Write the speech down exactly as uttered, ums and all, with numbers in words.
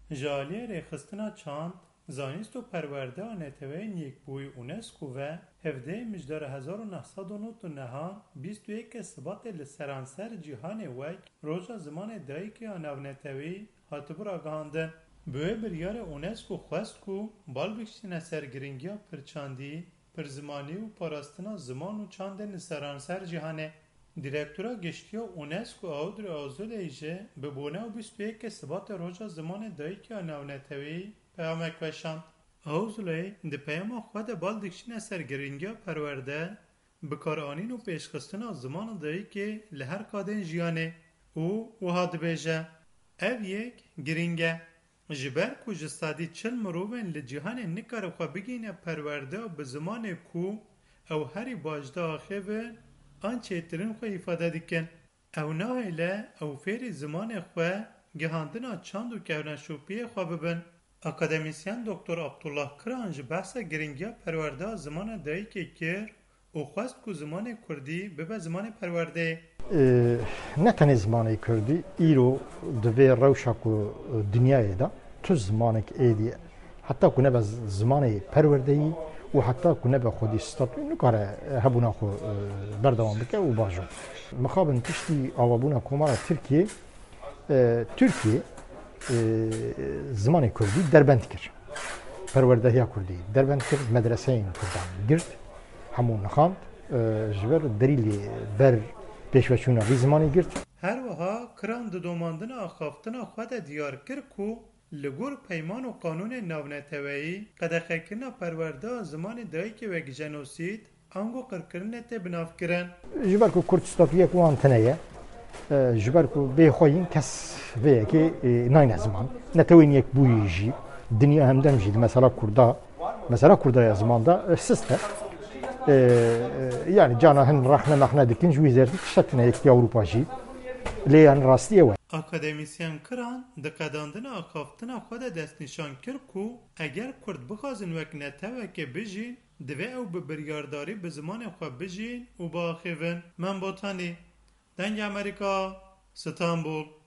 جالیه ریخستنا چاند زانست و پرورده آنتوین یک بوی اونسکو و هفده مجدار هزار و نهصد و نود و نها بیست و یک سبات لسرانسر جیهان وک روژا زمان دایکی آنونتوی هاتبور آگاندن. بوی بریار اونسکو خواست کو بال بکشتین سرگرنگیا پرچاندی پر زمانی و پاراستنا زمان و چاندن سرانسر جیهانه. دیرکتورا گشتیا اونسکو آودر آزول ایجه ببونه و بیست و یک سبات روژا زمان دایکی آنونتوی پیامک وشاند. آوزولی ده پیام خود بال دکشین سرگرنگیا پرورده بکارانین و پیشخستنا زمان دایی که لهر کادن جیانه او و هاد بیجه او یک گرینگه جبر کو جستادی چل مروون لجیهان نکار خو بگینه پرورده به زمان کو او هری باجده آخه و آنچه ترین خو ifade دکن او نایله او فیر زمان خو گهاندنا چاند و کهونه شوپیه خو ببن. اکادمیسین دکتر عبدالله کرانج بحث گرینگیا پرورده زمان دایی که کر او خواست که زمان کردی به زمان پرورده نه تنی زمان کردی ایرو دوی روشا که دنیای دا تو زمان که ایدیه حتی که نبه زمان پرورده ای و حتی که نبه خودی ستاتوی نکاره هبونا خو بردوان بکه و باجو مخابن پشتی آوابونا کمارا ترکیه ترکیه زمان کردی دربند کرد پروردهی کردی دربند کرد مدرسه این کردن گرد همون خواند جبر دلیلی بر پیشوچونا بی زمانی گرد. هر وها کران دوماندن آخافتنا خود دیار کرد کو لگور پیمان و قانون ناونتوایی قدخه کرنا پرورده زمان دایی که وگ جنوسید آنگو قرکرنه ته بناف کرن. جبر که کردستاکیه که وانتنه جبر که به خوین کس ویه که ناین زمان نتوین یک بویجی دنیا هم دمجید مثلا کردا مثلا کردای زمان دا سسته yani cana hen rahne mahne dikin ju izerdi kişatına ekti Avrupa jî leyan rastiye ve akademisyen kiran dikadandina axaftina xwe de destnîşan kir ku eger Kurd bixwazin wek netewekê bijîn divê ew bi biryardarî bi zimanê xwe bijîn û biaxivin. Min botanî Dengê Amerîka, Stenbul.